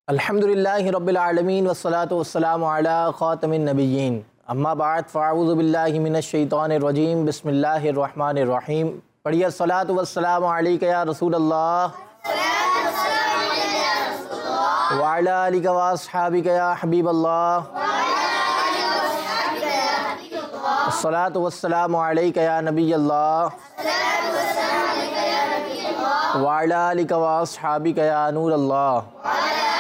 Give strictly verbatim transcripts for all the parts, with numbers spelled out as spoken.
अल्हम्दुलिल्लाहि रब्बिल आलमीन वस्सलातु वस्सलामु अला खातमिन नबिय्यीन अम्मा बाद फ़अऊज़ु बिल्लाहि मिनश शैतानिर रजीम बिस्मिल्लाहिर रहमानिर रहीम। पढ़िए अस्सलातु वस्सलामु अलैका या रसूल अल्लाह व अला आलिका व अस्हाबिका या हबीब अल्लाह अस्सलातु वस्सलामु अलैका या नबी अल्लाह व अला आलिका व अस्हाबिका या नूर अल्लाह।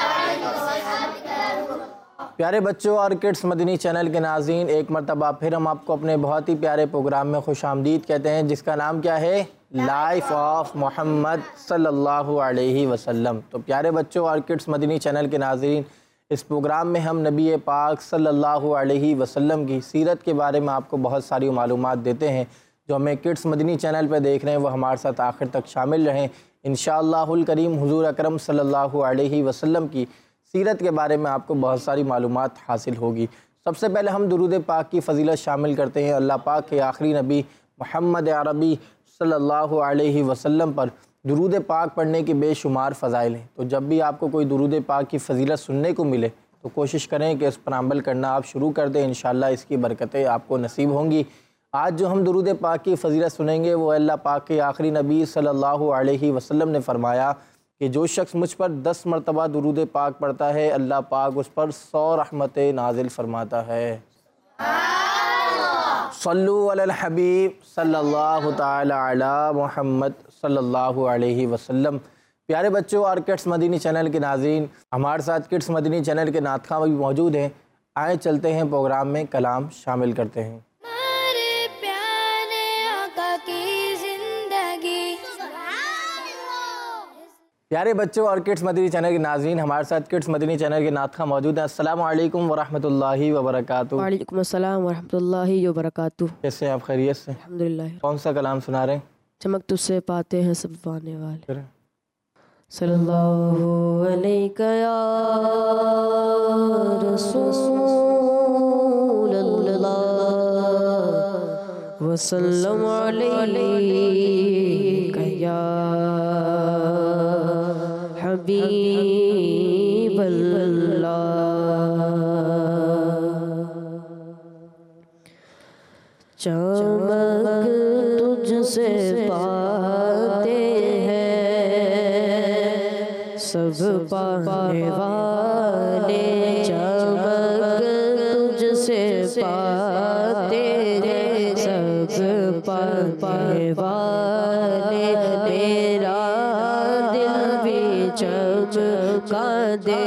प्यारे बच्चों और किड्स मदनी चैनल के नाज़रीन, एक मरतबा फिर हम आपको अपने बहुत ही प्यारे प्रोग्राम में खुश आमदीद कहते हैं, जिसका नाम क्या है, लाइफ ऑफ मोहम्मद सल्लल्लाहु अलैहि वसल्लम। तो प्यारे बच्चों और किड्स मदनी चैनल के नाज़रीन, इस प्रोग्राम में हम नबी पाक सल्लल्लाहु अलैहि वसल्लम की सीरत के बारे में आपको बहुत सारी मालूमात देते हैं। जो हमें किड्स मदनी चैनल पर देख रहे हैं वो हमारे साथ आखिर तक शामिल रहें। इंशाअल्लाहुल करीम हुज़ूर अकरम सल्लल्लाहु अलैहि वसल्लम की सीरत के बारे में आपको बहुत सारी मालूमात हासिल होगी। सबसे पहले हम दुरूद पाक की फ़जीलत शामिल करते हैं। अल्लाह पाक के आखिरी नबी मोहम्मद अरबी सल्लल्लाहु अलैहि वसल्लम पर दुरूद पाक पढ़ने की बेशुमार फ़ज़ाइल हैं। तो जब भी आपको कोई दुरूद पाक की फ़जीलत सुनने को मिले तो कोशिश करें कि इस पर अमल करना आप शुरू कर दें। इंशाअल्लाह इसकी बरकतें आपको नसीब होंगी। आज जो हम दुरूद पाक की फ़जीलत सुनेंगे वो अल्लाह पाक के आखिरी नबी सल्लल्लाहु अलैहि वसल्लम ने फ़रमाया कि जो शख्स मुझ पर दस मरतबा दुरूद पाक पढ़ता है, अल्लाह पाक उस पर सौ रहमतें नाजिल फरमाता है। सल्लु अलल हबीब सल्लल्लाहु ताला अला मुहम्मद सल्लल्लाहु अलैहि वसल्लम। प्यारे बच्चों और किड्स मदनी चैनल के नाज़रीन, हमारे साथ किड्स मदनी चैनल के नातख़्वां भी मौजूद हैं। आए चलते हैं प्रोग्राम में कलाम शामिल करते हैं। प्यारे बच्चों और किड्स मदनी चैनल के नाज़रीन, हमारे साथ किड्स मदनी चैनल के नातख़्वां मौजूद हैं। अस्सलामु अलैकुम व रहमतुल्लाहि व बरकातुहू। वालेकुम अस्सलाम व रहमतुल्लाहि व बरकातुहू। कैसे हैं आप, खैरियत से? अल्हम्दुलिल्लाह। कौन सा कलाम सुना रहे हैं? चमक तुझसे पाते हैं सब पाने वाले। सल्लल्लाहु अलैका या रसूलल्लाह व सल्लम अलैका या चमक तुझसे पाते हैं सब पाने वाले, चमक तुझसे पाते हैं सब पाने वाले। मेरा दिल भी चमका दे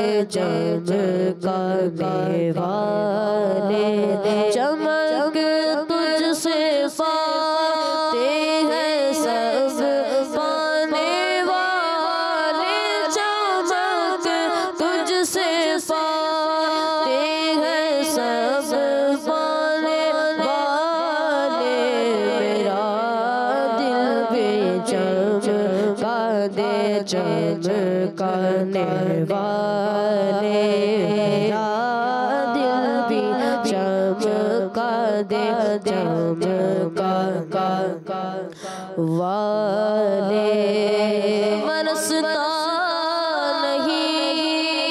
चमकाने वाले, चमक तुझसे पाते हैं सब पाने वाले, चमक तुझसे पाते हैं सब पाने वाले। मेरा दिल भी चमका दे चमकाने वाले, मेरा दिल भी चमका दे चमका वाले। बरसता नहीं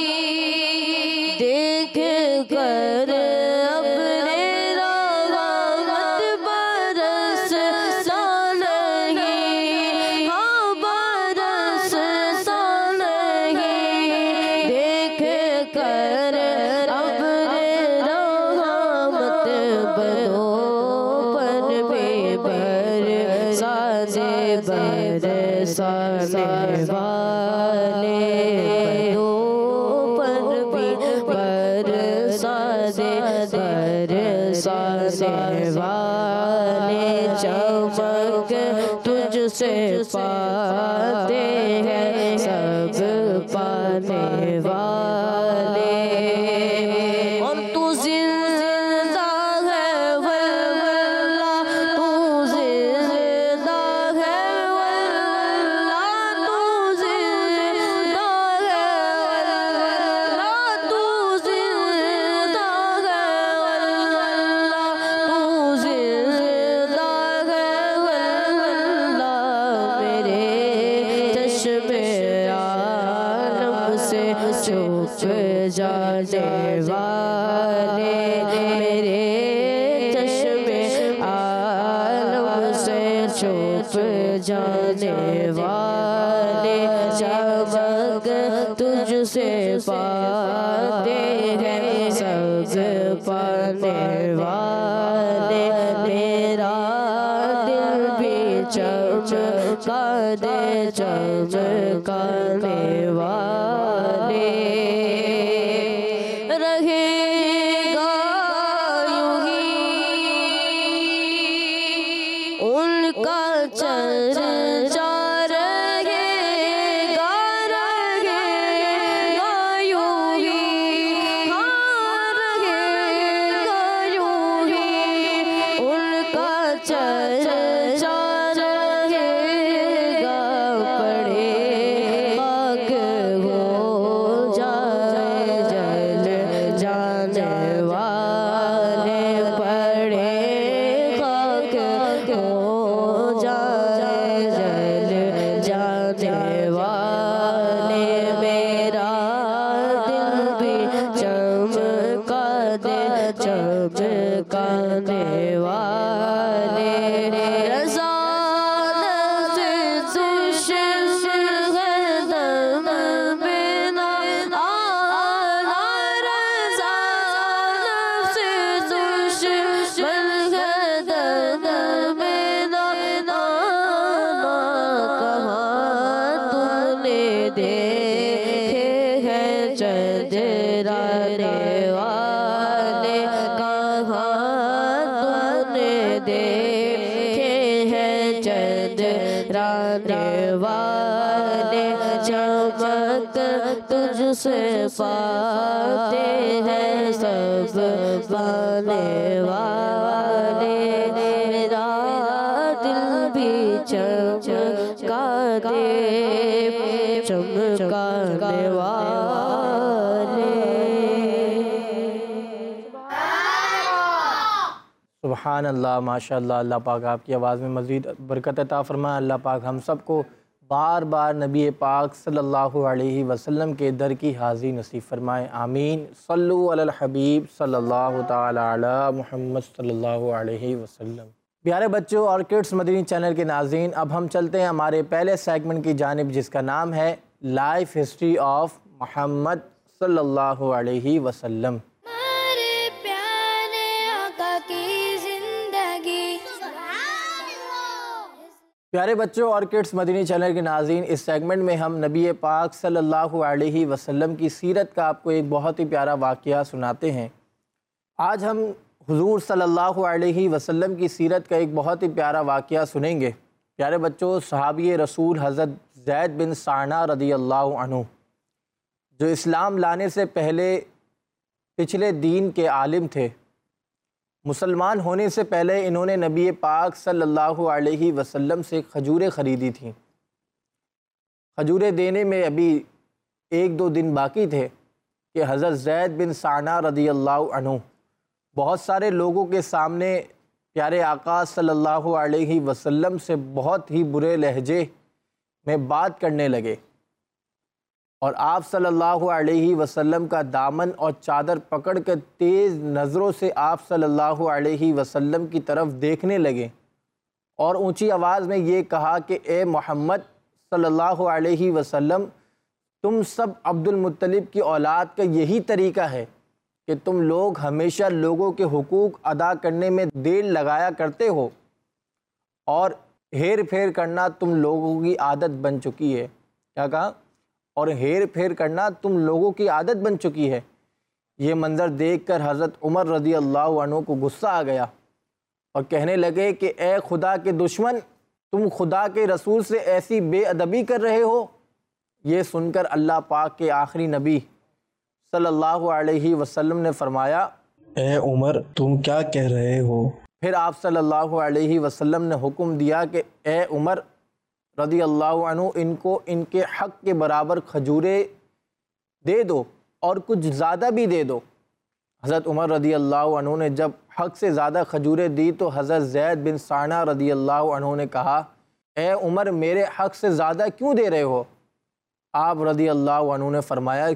देख कर अपने रहमत बरसता नहीं, हाँ बरसता नहीं देख कर अपने रहमत बदो पर भी बरसाने बरसाने वाले, बदो पर भी बरसाने बरसाने वाले। चमक तुझसे पाते हैं सब पाने वाले। और तू जिंदा है वल्लाह, तू जिंदा है वल्लाह, तू जिंदा है वल्लाह, तू जिंदा है वल्लाह, तू जिंदा है वल्लाह। मेरे चश्मे आलम से जो چھپ جانے والے میرے چشم عالم سے چھپ جانے والے چمک تجھ سے پاتے ہیں سب پانے والے میرا دل بھی چمکا دے چمکانے والے رہے گا یوں ہی ان کا چرچا رہے گا رہے گا یوں ہی ہاں رہے گا یوں ہی ان کا چرچا رہے گا پڑے خاک ہو جائے جل جانے والے پڑے خاک ہو جائے جل جانے والے میرا دل بھی چمکا دے چمکانے والے رضا نفس دشمن ہے دم بنا آنا رضا نفس دشمن ہے دم بنا آنا کہاں تم نے دیکھے ہیں چندرانے والے کہاں تم نے دیکھے ہیں چندرانے والے چمک تجھ سے پاتے ہیں سب پانے والے میرا دل بھی چمکا دے چمکانے والے سبحان اللہ، ماشاء اللہ۔ اللہ پاک آپ کی آواز میں مزید برکت عطا فرمائے۔ اللہ پاک ہم سب کو بار بار نبی پاک صلی اللہ علیہ وسلم کے در کی حاضری نصیب فرمائے، آمین۔ صلو علی الحبیب صلی اللہ تعالی علی محمد صلی اللہ علیہ وسلم۔ پیارے بچوں اور کڈس مدنی چینل کے ناظرین، اب ہم چلتے ہیں ہمارے پہلے سیگمنٹ کی جانب جس کا نام ہے لائف ہسٹری آف محمد صلی اللہ علیہ وسلم۔ پیارے بچوں اور کڈس مدنی چینل کے ناظرین، اس سیگمنٹ میں ہم نبی پاک صلی اللہ علیہ وسلم کی سیرت کا آپ کو ایک بہت ہی پیارا واقعہ سناتے ہیں۔ آج ہم حضور صلی اللہ علیہ وسلم کی سیرت کا ایک بہت ہی پیارا واقعہ سنیں گے۔ پیارے بچوں، صحابی رسول حضرت زید بن ثانیہ رضی اللہ عنہ، جو اسلام لانے سے پہلے پچھلے دین کے عالم تھے، مسلمان ہونے سے پہلے انہوں نے نبی پاک صلی اللہ علیہ وسلم سے کھجوریں خریدی تھیں۔ کھجوریں دینے میں ابھی ایک دو دن باقی تھے کہ حضرت زید بن ثانیہ رضی اللہ عنہ بہت سارے لوگوں کے سامنے پیارے آقا صلی اللہ علیہ وسلم سے بہت ہی برے لہجے میں بات کرنے لگے، اور آپ صلی اللہ علیہ وسلم کا دامن اور چادر پکڑ کر تیز نظروں سے آپ صلی اللہ علیہ وسلم کی طرف دیکھنے لگے، اور اونچی آواز میں یہ کہا کہ اے محمد صلی اللہ علیہ وسلم، تم سب عبد المطلب کی اولاد کا یہی طریقہ ہے کہ تم لوگ ہمیشہ لوگوں کے حقوق ادا کرنے میں دیر لگایا کرتے ہو، اور ہیر پھیر کرنا تم لوگوں کی عادت بن چکی ہے۔ کیا کہا؟ اور ہیر پھیر کرنا تم لوگوں کی عادت بن چکی ہے۔ یہ منظر دیکھ کر حضرت عمر رضی اللہ عنہ کو غصہ آ گیا اور کہنے لگے کہ اے خدا کے دشمن، تم خدا کے رسول سے ایسی بے ادبی کر رہے ہو۔ یہ سن کر اللہ پاک کے آخری نبی صلی اللہ علیہ وسلم نے فرمایا، اے عمر تم کیا کہہ رہے ہو؟ پھر آپ صلی اللہ علیہ وسلم نے حکم دیا کہ اے عمر رضی اللہ عنہ، ان کو ان کے حق کے برابر کھجوریں دے دو اور کچھ زیادہ بھی دے دو۔ حضرت عمر رضی اللہ عنہ نے جب حق سے زیادہ کھجوریں دی تو حضرت زید بن ثانیہ رضی اللہ عنہ نے کہا، اے عمر میرے حق سے زیادہ کیوں دے رہے ہو؟ آپ رضی اللہ عنہ نے فرمایا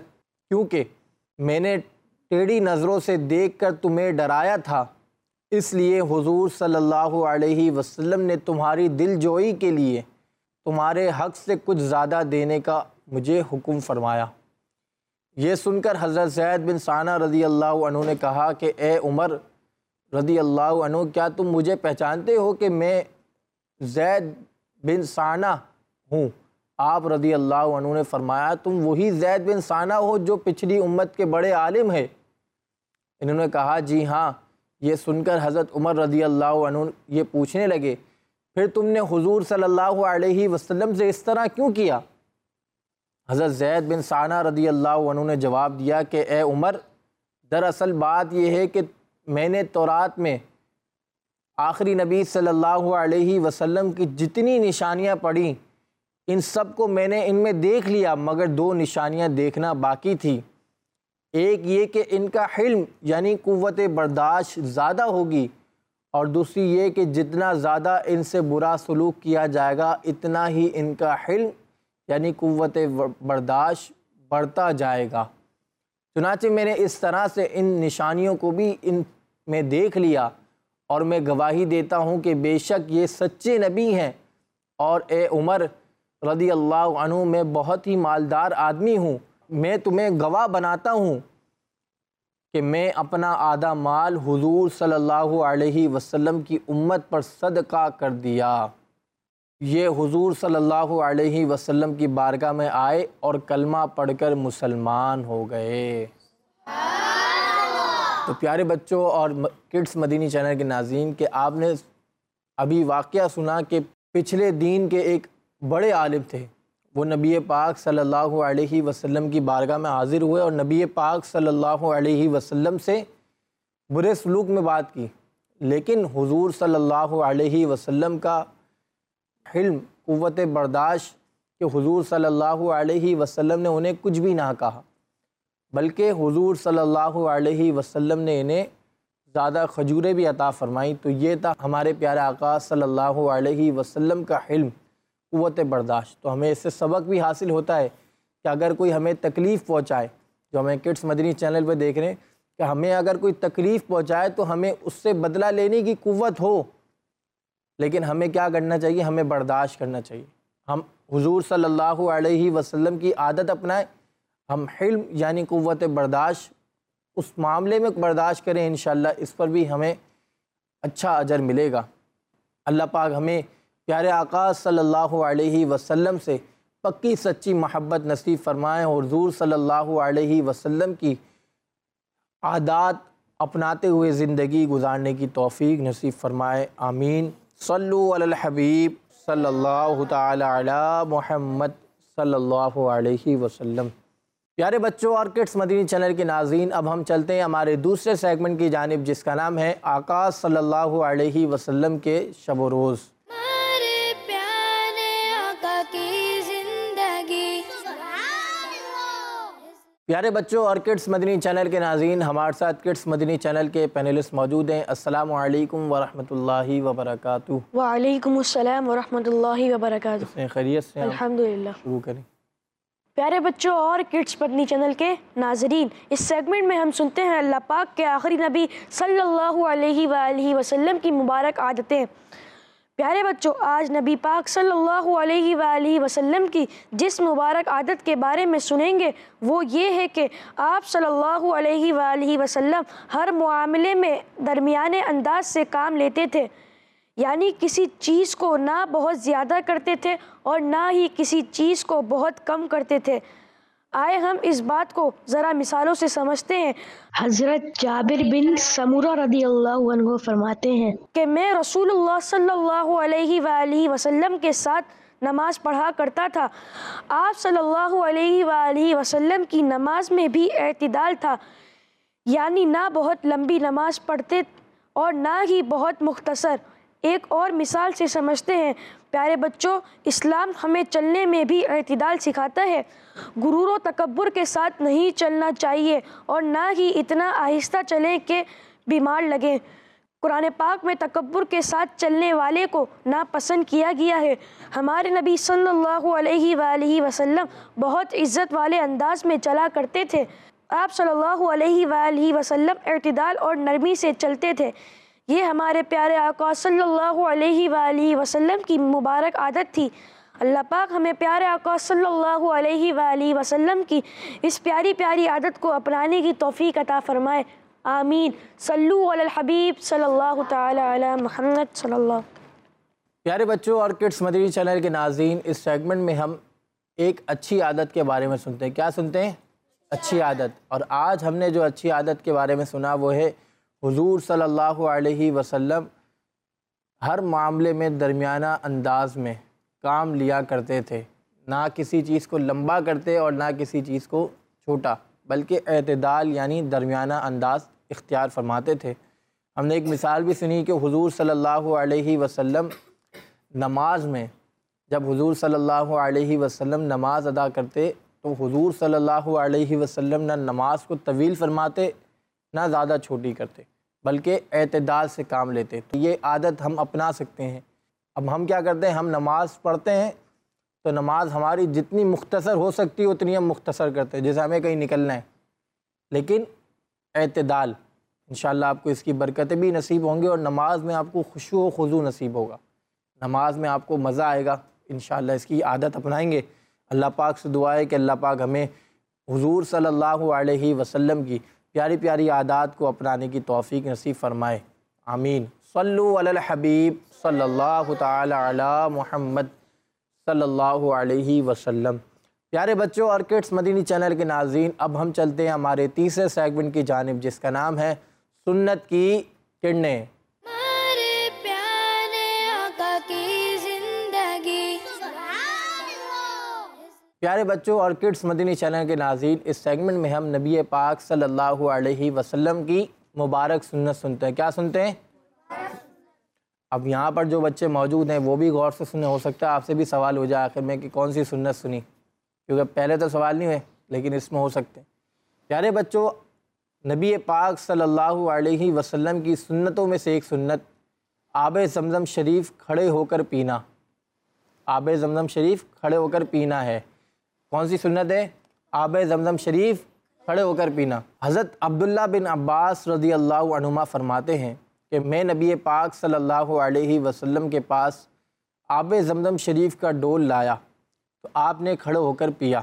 کیونکہ میں نے ٹیڑھی نظروں سے دیکھ کر تمہیں ڈرایا تھا، اس لیے حضور صلی اللہ علیہ وسلم نے تمہاری دل جوئی کے لیے تمہارے حق سے کچھ زیادہ دینے کا مجھے حکم فرمایا۔ یہ سن کر حضرت زید بن ثانہ رضی اللہ عنہ نے کہا کہ اے عمر رضی اللہ عنہ، کیا تم مجھے پہچانتے ہو کہ میں زید بن ثانہ ہوں؟ آپ رضی اللہ عنہ نے فرمایا، تم وہی زید بن ثانہ ہو جو پچھلی امت کے بڑے عالم ہیں؟ انہوں نے کہا جی ہاں۔ یہ سن کر حضرت عمر رضی اللہ عنہ یہ پوچھنے لگے، پھر تم نے حضور صلی اللہ علیہ وسلم سے اس طرح کیوں کیا؟ حضرت زید بن ثانہ رضی اللہ عنہ نے جواب دیا کہ اے عمر، دراصل بات یہ ہے کہ میں نے تورات میں آخری نبی صلی اللہ علیہ وسلم کی جتنی نشانیاں پڑھیں ان سب کو میں نے ان میں دیکھ لیا، مگر دو نشانیاں دیکھنا باقی تھی۔ ایک یہ کہ ان کا حلم یعنی قوت برداشت زیادہ ہوگی، اور دوسری یہ کہ جتنا زیادہ ان سے برا سلوک کیا جائے گا اتنا ہی ان کا حلم یعنی قوت برداشت بڑھتا جائے گا۔ چنانچہ میں نے اس طرح سے ان نشانیوں کو بھی ان میں دیکھ لیا، اور میں گواہی دیتا ہوں کہ بے شک یہ سچے نبی ہیں، اور اے عمر رضی اللہ عنہ میں بہت ہی مالدار آدمی ہوں۔ میں تمہیں گواہ بناتا ہوں کہ میں اپنا آدھا مال حضور صلی اللہ علیہ وسلم کی امت پر صدقہ کر دیا۔ یہ حضور صلی اللہ علیہ وسلم کی بارگاہ میں آئے اور کلمہ پڑھ کر مسلمان ہو گئے۔ تو پیارے بچوں اور کڈس مدینی چینل کے ناظرین، کہ آپ نے ابھی واقعہ سنا کہ پچھلے دین کے ایک بڑے عالم تھے، وہ نبی پاک صلی اللہ علیہ وسلم کی بارگاہ میں حاضر ہوئے اور نبی پاک صلی اللہ علیہ وسلم سے برے سلوک میں بات کی، لیکن حضور صلی اللہ علیہ وسلم کا حلم، قوت برداشت کہ حضور صلی اللہ علیہ وسلم نے انہیں کچھ بھی نہ کہا، بلکہ حضور صلی اللہ علیہ وسلم نے انہیں زیادہ کھجوریں بھی عطا فرمائیں۔ تو یہ تھا ہمارے پیارے آقا صلی اللہ علیہ وسلم کا حلم، قوت برداشت۔ تو ہمیں اس سے سبق بھی حاصل ہوتا ہے کہ اگر کوئی ہمیں تکلیف پہنچائے، جو ہمیں کڈس مدنی چینل پہ دیکھ رہے ہیں، کہ ہمیں اگر کوئی تکلیف پہنچائے تو ہمیں اس سے بدلہ لینے کی قوت ہو، لیکن ہمیں کیا کرنا چاہیے؟ ہمیں برداشت کرنا چاہیے۔ ہم حضور صلی اللہ علیہ وسلم کی عادت اپنائیں، ہم حلم یعنی قوت برداشت اس معاملے میں برداشت کریں، انشاءاللہ اس پر بھی ہمیں اچھا اجر ملے گا۔ اللہ پاک ہمیں پیارے آقا صلی اللہ علیہ وسلم سے پکی سچی محبت نصیب فرمائیں، اور حضور صلی اللہ علیہ وسلم کی عادات اپناتے ہوئے زندگی گزارنے کی توفیق نصیب فرمائے، آمین۔ صلو علی الحبیب صلی اللہ تعالی علی محمد صلی اللہ علیہ وسلم۔ پیارے بچوں اور کڈس مدینی چینل کے ناظرین، اب ہم چلتے ہیں ہمارے دوسرے سیگمنٹ کی جانب، جس کا نام ہے آقا صلی اللہ علیہ وسلم کے شب و روز۔ پیارے بچوں اور کڈس مدنی چینل کے ناظرین، ہمارے ساتھ کڈس مدنی چینل کے پینلسٹ موجود ہیں۔ السلام علیکم ورحمۃ اللہ وبرکاتہ۔ وعلیکم السلام ورحمۃ اللہ وبرکاتہ۔ خیریت سے؟ الحمدللہ۔ شروع کریں۔ پیارے بچوں اور کڈس مدنی چینل کے ناظرین، اس سیگمنٹ میں ہم سنتے ہیں اللہ پاک کے آخری نبی صلی اللہ علیہ وآلہ وسلم کی مبارک عادتیں۔ پیارے بچوں، آج نبی پاک صلی اللہ علیہ وآلہ وسلم کی جس مبارک عادت کے بارے میں سنیں گے وہ یہ ہے کہ آپ صلی اللہ علیہ وآلہ وسلم ہر معاملے میں درمیانے انداز سے کام لیتے تھے، یعنی کسی چیز کو نہ بہت زیادہ کرتے تھے اور نہ ہی کسی چیز کو بہت کم کرتے تھے۔ آئے ہم اس بات کو ذرا مثالوں سے سمجھتے ہیں۔ حضرت جابر بن سمورہ رضی اللہ عنہ فرماتے ہیں کہ میں رسول اللہ صلی اللہ علیہ وآلہ وسلم کے ساتھ نماز پڑھا کرتا تھا۔ آپ صلی اللہ علیہ وآلہ وسلم کی نماز میں بھی اعتدال تھا، یعنی نہ بہت لمبی نماز پڑھتے اور نہ ہی بہت مختصر۔ ایک اور مثال سے سمجھتے ہیں۔ پیارے بچوں، اسلام ہمیں چلنے میں بھی اعتدال سکھاتا ہے۔ غرور و تکبر کے ساتھ نہیں چلنا چاہیے اور نہ ہی اتنا آہستہ چلیں کہ بیمار لگیں۔ قرآن پاک میں تکبر کے ساتھ چلنے والے کو ناپسند کیا گیا ہے۔ ہمارے نبی صلی اللہ علیہ وآلہ وسلم بہت عزت والے انداز میں چلا کرتے تھے۔ آپ صلی اللہ علیہ وآلہ وسلم اعتدال اور نرمی سے چلتے تھے۔ یہ ہمارے پیارے آقا صلی اللہ علیہ وآلہ وسلم کی مبارک عادت تھی۔ اللہ پاک ہمیں پیارے آقا صلی اللہ علیہ وآلہ وسلم کی اس پیاری پیاری عادت کو اپنانے کی توفیق عطا فرمائے، آمین۔ صلو علی الحبیب صلی اللہ تعالی علی محمد صلی اللہ۔ پیارے بچوں اور کڈس مدنی چینل کے ناظرین، اس سیگمنٹ میں ہم ایک اچھی عادت کے بارے میں سنتے ہیں۔ کیا سنتے ہیں؟ اچھی عادت۔ اور آج ہم نے جو اچھی عادت کے بارے میں سنا وہ ہے حضور صلی اللہ علیہ وسلم ہر معاملے میں درمیانہ انداز میں کام لیا کرتے تھے، نہ کسی چیز کو لمبا کرتے اور نہ کسی چیز کو چھوٹا، بلکہ اعتدال یعنی درمیانہ انداز اختیار فرماتے تھے۔ ہم نے ایک مثال بھی سنی کہ حضور صلی اللہ علیہ وسلم نماز میں، جب حضور صلی اللہ علیہ وسلم نماز ادا کرتے تو حضور صلی اللہ علیہ وسلم نہ نماز کو طویل فرماتے نہ زیادہ چھوٹی کرتے، بلکہ اعتدال سے کام لیتے۔ تو یہ عادت ہم اپنا سکتے ہیں۔ اب ہم کیا کرتے ہیں؟ ہم نماز پڑھتے ہیں تو نماز ہماری جتنی مختصر ہو سکتی ہے اتنی ہم مختصر کرتے ہیں، جیسے ہمیں کہیں نکلنا ہے، لیکن اعتدال، انشاءاللہ آپ کو اس کی برکتیں بھی نصیب ہوں گی اور نماز میں آپ کو خشوع و خضوع نصیب ہوگا، نماز میں آپ کو مزہ آئے گا۔ انشاءاللہ اس کی عادت اپنائیں گے۔ اللہ پاک سے دعا ہے کہ اللہ پاک ہمیں حضور صلی اللہ علیہ وسلم کی پیاری پیاری عادات کو اپنانے کی توفیق نصیب فرمائے، آمین۔ صلو علی الحبیب صلی اللہ تعالی علی محمد صلی اللہ علیہ وسلم۔ پیارے بچوں اور کڈس مدنی چینل کے ناظرین، اب ہم چلتے ہیں ہمارے تیسرے سیگمنٹ کی جانب، جس کا نام ہے سنت کی کرنیں۔ ہمارے پیارے آقا کی زندگی۔ پیارے بچوں اور کڈس مدنی چینل کے ناظرین، اس سیگمنٹ میں ہم نبی پاک صلی اللہ علیہ وسلم کی مبارک سنت سنتے ہیں۔ کیا سنتے ہیں؟ اب یہاں پر جو بچے موجود ہیں وہ بھی غور سے سنے، ہو سکتا ہے آپ سے بھی سوال ہو جائے آخر میں کہ کون سی سنت سنی، کیونکہ پہلے تو سوال نہیں ہوئے لیکن اس میں ہو سکتے ہیں۔ پیارے بچوں، نبی پاک صلی اللہ علیہ وسلم کی سنتوں میں سے ایک سنت آب زمزم شریف کھڑے ہو کر پینا، آب زمزم شریف کھڑے ہو کر پینا ہے۔ کون سی سنت ہے؟ آب زمزم شریف کھڑے ہو کر پینا۔ حضرت عبداللہ بن عباس رضی اللہ عنہما فرماتے ہیں کہ میں نبی پاک صلی اللہ علیہ وسلم کے پاس آب زمزم شریف کا ڈول لایا تو آپ نے کھڑے ہو کر پیا۔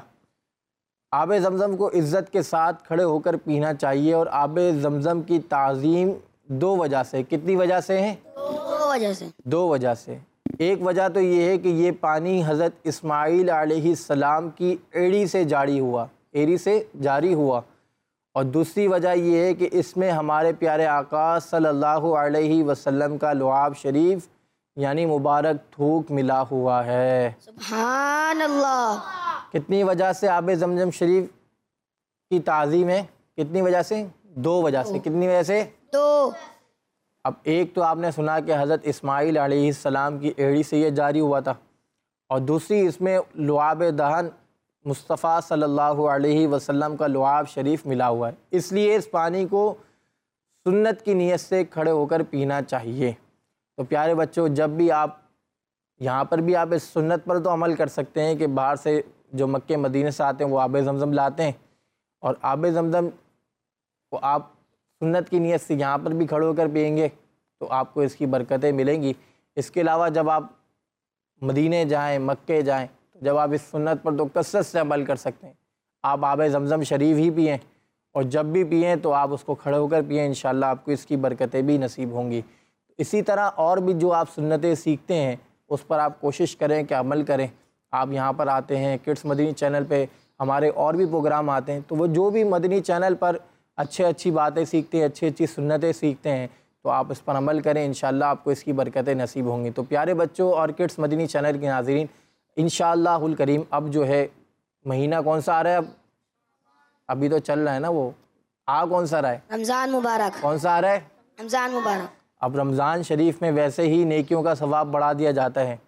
آب زمزم کو عزت کے ساتھ کھڑے ہو کر پینا چاہیے، اور آب زمزم کی تعظیم دو وجہ سے، کتنی وجہ سے ہے؟ دو وجہ سے۔ دو وجہ سے۔ ایک وجہ تو یہ ہے کہ یہ پانی حضرت اسماعیل علیہ السلام کی ایڑی سے جاری ہوا، ایڑی سے جاری ہوا، اور دوسری وجہ یہ ہے کہ اس میں ہمارے پیارے آقا صلی اللہ علیہ وسلم کا لعاب شریف یعنی مبارک تھوک ملا ہوا ہے۔ سبحان اللہ۔ کتنی وجہ سے آب زمزم شریف کی تعظیم ہے؟ کتنی وجہ سے؟ دو وجہ سے۔ کتنی وجہ سے؟ دو۔ اب ایک تو آپ نے سنا کہ حضرت اسماعیل علیہ السلام کی ایڑی سے یہ جاری ہوا تھا، اور دوسری اس میں لعاب دہن مصطفیٰ صلی اللہ علیہ وسلم کا لعاب شریف ملا ہوا ہے، اس لیے اس پانی کو سنت کی نیت سے کھڑے ہو کر پینا چاہیے۔ تو پیارے بچوں، جب بھی آپ یہاں پر بھی آپ اس سنت پر تو عمل کر سکتے ہیں کہ باہر سے جو مکہ مدینہ سے آتے ہیں وہ آب زمزم لاتے ہیں، اور آب زمزم کو آپ سنت کی نیت سے یہاں پر بھی کھڑے ہو کر پئیں گے تو آپ کو اس کی برکتیں ملیں گی۔ اس کے علاوہ جب آپ مدینے جائیں، مکے جائیں، جب آپ اس سنت پر تو کثرت سے عمل کر سکتے ہیں۔ آپ آب زمزم شریف ہی پئیں، اور جب بھی پئیں تو آپ اس کو کھڑے ہو کر پئیں، انشاءاللہ آپ کو اس کی برکتیں بھی نصیب ہوں گی۔ اسی طرح اور بھی جو آپ سنتیں سیکھتے ہیں اس پر آپ کوشش کریں کہ عمل کریں۔ آپ یہاں پر آتے ہیں کڈس مدنی چینل پہ، ہمارے اور بھی پروگرام آتے ہیں، تو وہ جو بھی مدنی چینل پر اچھے اچھی باتیں سیکھتے ہیں، اچھی اچھی سنتیں سیکھتے ہیں، تو آپ اس پر عمل کریں، انشاءاللہ آپ کو اس کی برکتیں نصیب ہوں گی۔ تو پیارے بچوں اور کڈس مدنی چینل کے ناظرین، انشاءاللہ الکریم اب جو ہے مہینہ کون سا آ رہا ہے؟ اب ابھی تو چل رہا ہے نا، وہ آ کون سا رہا ہے؟ رمضان مبارک۔ کون سا آ رہا ہے؟ رمضان مبارک۔ اب رمضان شریف میں ویسے ہی نیکیوں کا ثواب بڑھا دیا جاتا ہے،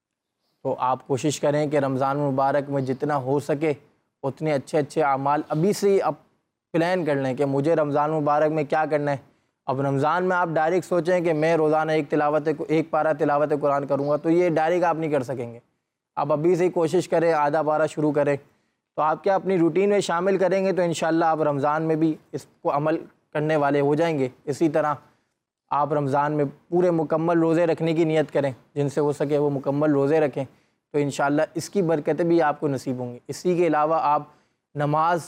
تو آپ کوشش کریں کہ رمضان مبارک میں جتنا ہو سکے اتنے اچھے اچھے اعمال ابھی سے ہی اب پلان کر لیں کہ مجھے رمضان مبارک میں کیا کرنا ہے۔ اب رمضان میں آپ ڈائریکٹ سوچیں کہ میں روزانہ ایک تلاوت ایک پارہ تلاوت قرآن کروں گا، تو یہ ڈائریکٹ آپ نہیں کر سکیں گے۔ آپ ابھی سے ہی کوشش کریں، آدھا پارہ شروع کریں، تو آپ کیا اپنی روٹین میں شامل کریں گے تو انشاءاللہ آپ رمضان میں بھی اس کو عمل کرنے والے ہو جائیں گے۔ اسی طرح آپ رمضان میں پورے مکمل روزے رکھنے کی نیت کریں، جن سے ہو سکے وہ مکمل روزے رکھیں، تو انشاءاللہ اس کی برکتیں بھی آپ کو نصیب ہوں گی۔ اسی کے علاوہ آپ نماز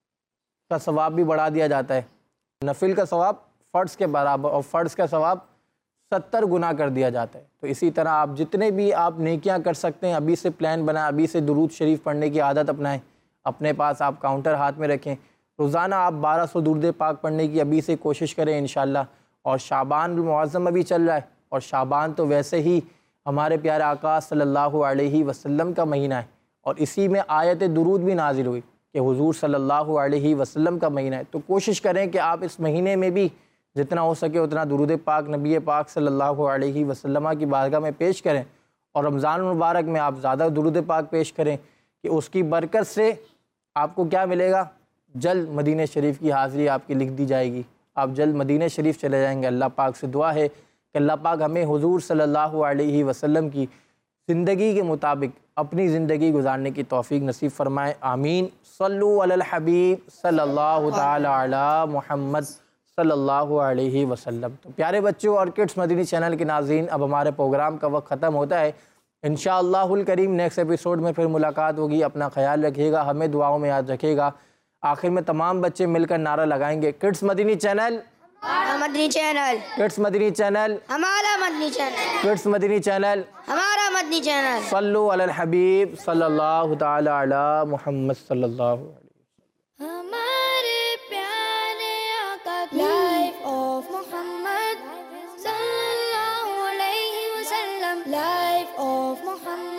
کا ثواب بھی بڑھا دیا جاتا ہے، نفل کا ثواب فرض کے برابر اور فرض کا ثواب ستر گنا کر دیا جاتا ہے۔ تو اسی طرح آپ جتنے بھی آپ نیکیاں کر سکتے ہیں ابھی سے پلان بنائیں، ابھی سے درود شریف پڑھنے کی عادت اپنائیں، اپنے پاس آپ کاؤنٹر ہاتھ میں رکھیں، روزانہ آپ بارہ سو درود پاک پڑھنے کی ابھی سے کوشش کریں انشاءاللہ۔ اور شعبان المعظم ابھی چل رہا ہے، اور شعبان تو ویسے ہی ہمارے پیارے آقا صلی اللہ علیہ وسلم کا مہینہ ہے، اور اسی میں آیت درود بھی نازل ہوئی کہ حضور صلی اللہ علیہ وسلم کا مہینہ ہے۔ تو کوشش کریں کہ آپ اس مہینے میں بھی جتنا ہو سکے اتنا درود پاک نبی پاک صلی اللہ علیہ وسلم کی بارگاہ میں پیش کریں، اور رمضان المبارک میں آپ زیادہ درود پاک پیش کریں کہ اس کی برکت سے آپ کو کیا ملے گا؟ جلد مدینہ شریف کی حاضری آپ کی لکھ دی جائے گی، آپ جلد مدینہ شریف چلے جائیں گے۔ اللہ پاک سے دعا ہے کہ اللہ پاک ہمیں حضور صلی اللہ علیہ وسلم کی زندگی کے مطابق اپنی زندگی گزارنے کی توفیق نصیب فرمائے، آمین۔ صلو علی الحبیب صلی اللہ تعالی علی محمد صلی اللہ علیہ وسلم۔ تو پیارے بچوں اور کڈس مدنی چینل کے ناظرین، اب ہمارے پروگرام کا وقت ختم ہوتا ہے، انشاءاللہ الکریم نیکسٹ ایپیسوڈ میں پھر ملاقات ہوگی۔ اپنا خیال رکھیے گا، ہمیں دعاؤں میں یاد رکھیے گا۔ آخر میں تمام بچے مل کر نعرہ لگائیں گے، کڈس مدنی چینل ہمارا مدنی چینل، کڈس مدنی چینل ہمارا مدنی چینل، کڈس مدنی چینل ہمارا مدنی چینل۔ صلو علی الحبیب صلی اللہ تعالی علی محمد صلی اللہ علیہ وسلم۔ ہمارے پیارے آقا کی لائف آف محمد صلی اللہ علیہ وسلم، لائف آف محمد۔